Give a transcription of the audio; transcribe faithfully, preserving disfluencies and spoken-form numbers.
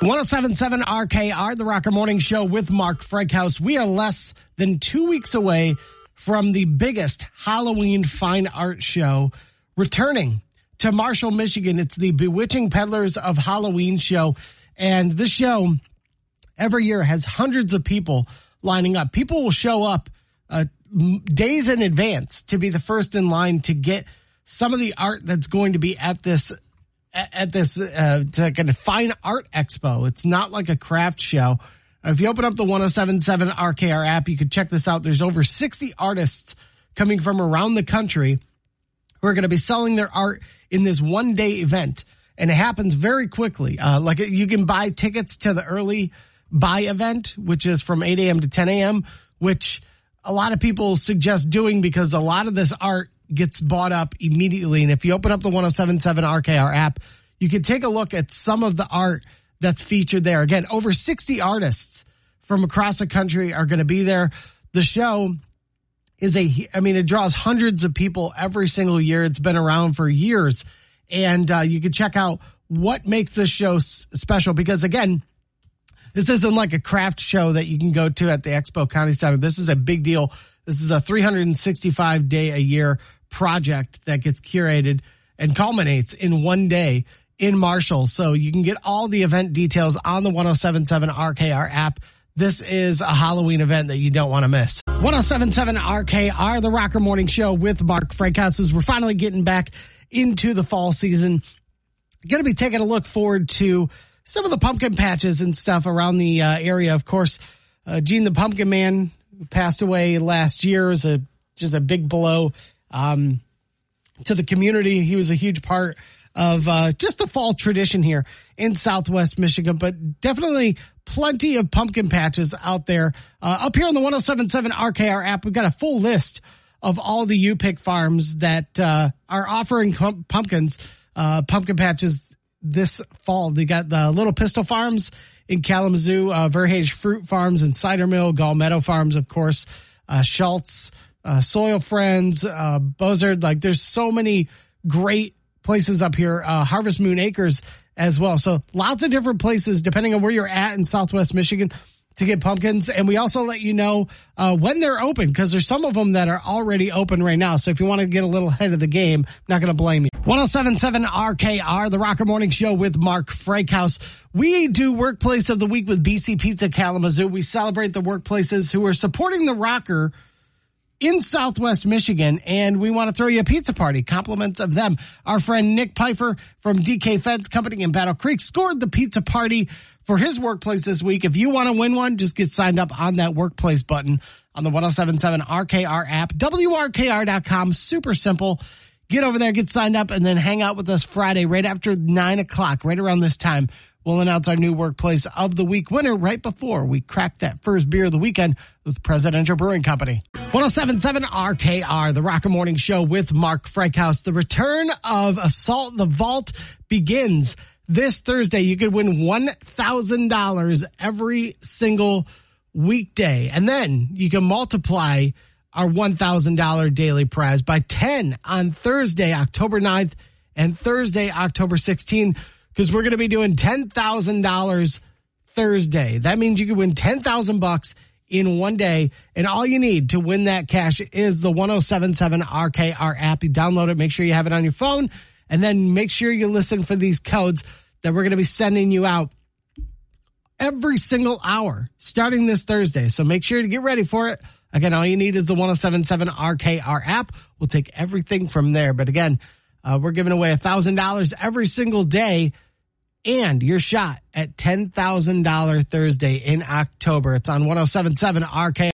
one oh seven point seven R K R, the Rocker Morning Show with Mark Frankhouse. We are less than two weeks away from the biggest Halloween fine art show returning to Marshall, Michigan. It's the Bewitching Peddlers of Halloween show. And this show every year has hundreds of people lining up. People will show up uh, days in advance to be the first in line to get some of the art that's going to be at this at this uh, it's like a fine art expo. It's not like a craft show. If you open up the one oh seven point seven R K R app, you can check this out. There's over sixty artists coming from around the country who are going to be selling their art in this one day event. And it happens very quickly. Uh, like you can buy tickets to the early buy event, which is from eight a.m. to ten a.m., which a lot of people suggest doing because a lot of this art gets bought up immediately. And if you open up the one oh seven point seven R K R app, you can take a look at some of the art that's featured there. Again, over sixty artists from across the country are going to be there. The show is a, I mean, it draws hundreds of people every single year. It's been around for years. And uh, you can check out what makes this show s- special because, again, this isn't like a craft show that you can go to at the Expo County Center. This is a big deal. This is a three hundred sixty-five day a year project that gets curated and culminates in one day in Marshall. So you can get all the event details on the one oh seven point seven R K R app. This is a Halloween event that you don't want to miss. one oh seven point seven R K R, the Rocker Morning Show with Mark Frankhouse. As we're finally getting back into the fall season, going to be taking a look forward to some of the pumpkin patches and stuff around the uh, area. Of course, uh, Gene the Pumpkin Man, who passed away last year, is a just a big blow um, to the community. He was a huge part of uh, just the fall tradition here in Southwest Michigan, but definitely plenty of pumpkin patches out there. Uh, up here on the one oh seven point seven R K R app, we've got a full list of all the U-Pick farms that uh, are offering pump- pumpkins, uh, pumpkin patches this fall. They got the Little Pistol Farms in Kalamazoo, uh, Verhage Fruit Farms and Cider Mill, Gall Meadow Farms, of course, uh, Schultz, uh, Soil Friends, uh, Buzzard. Like there's so many great places up here, uh, Harvest Moon Acres as well. So lots of different places depending on where you're at in Southwest Michigan to get pumpkins. And we also let you know uh, when they're open because there's some of them that are already open right now. So if you want to get a little ahead of the game, I'm not going to blame you. one oh seven point seven R K R, the Rocker Morning Show with Mark Frankhouse. We do Workplace of the Week with B C Pizza Kalamazoo. We celebrate the workplaces who are supporting the Rocker in Southwest Michigan, and we want to throw you a pizza party. Compliments of them. Our friend Nick Pfeiffer from D K Fence Company in Battle Creek scored the pizza party for his workplace this week. If you want to win one, just get signed up on that workplace button on the one oh seven point seven R K R app, W R K R dot com. Super simple. Get over there, get signed up, and then hang out with us Friday right after nine o'clock, right around this time. We'll announce our new Workplace of the Week winner right before we crack that first beer of the weekend with Presidential Brewing Company. one oh seven point seven R K R, the Rocker Morning Show with Mark Frankhouse. The return of Assault the Vault begins this Thursday. You could win one thousand dollars every single weekday. And then you can multiply our one thousand dollars daily prize by ten on Thursday, October ninth, and Thursday, October sixteenth. Because we're going to be doing ten thousand dollars Thursday. That means you can win ten thousand bucks in one day. And all you need to win that cash is the one oh seven point seven R K R app. You download it, make sure you have it on your phone, and then make sure you listen for these codes that we're going to be sending you out every single hour starting this Thursday. So make sure to get ready for it. Again, all you need is the one oh seven point seven R K R app. We'll take everything from there. But again, Uh, we're giving away one thousand dollars every single day and your shot at ten thousand dollars Thursday in October. It's on one oh seven point seven R K R.